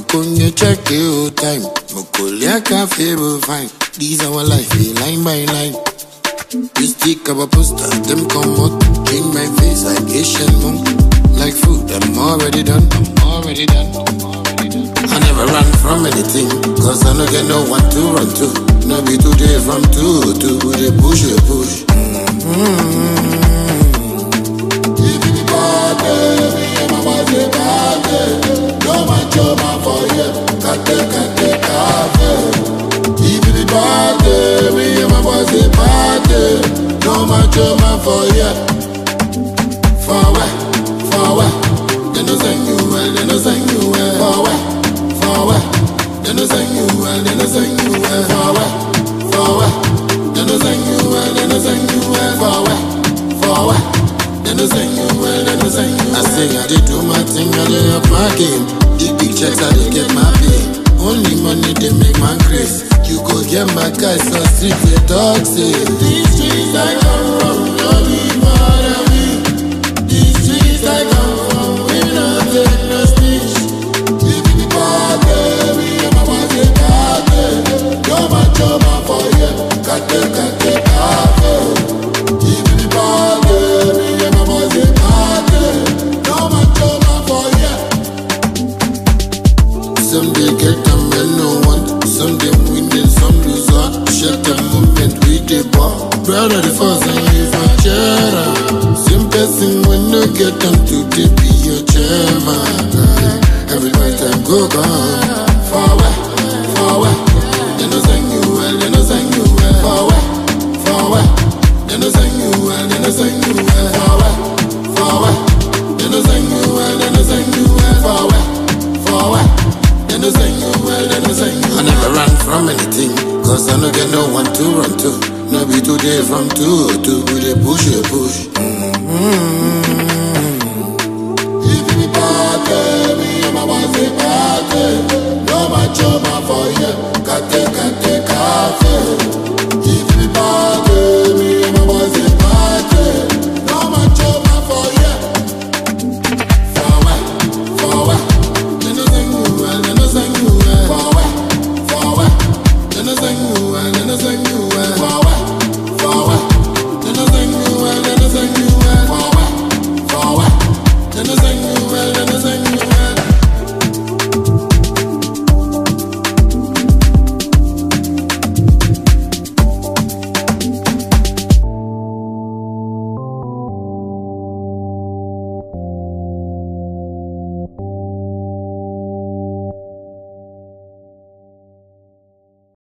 Makunye check the time. Mukulia cafe will find. These our life, line by line. We stick up a poster, them come out. In my face like Asian monk. Like food, I'm already done. I never run from anything, cause I don't get no one to run to. No be today from 2 to they push. No man choma for you, kate, if the party, me and my boys the party. No man choma for you. Forward, they no sing you well, Forward, they no sing you well, Forward, they no sing you well, Forward, they no sing you well, I say I did do my thing, I lay up my game. The big checks I did get my pay. Only money they make my grace. You go get my guys so street they talk say. These streets I come from, no be part of me. These streets I come from, we not take no speech. If the party, we and my boys they party. Yo man choma for you, kate, if the party, we and my boys they party. Yo man choma for you. Some they get them and no one. Some they win and some lose out. Shut the movement with the ball. Brother the first and leave my chair. Same person when you get them to they be your chairman. Every night time go gone. Forward. They no sing you well, Forward. They no sing you well, Forward. They no sing you well, Forward. They no sing you well, I never run from anything, cause I no get no one to run to. No be today from 2 to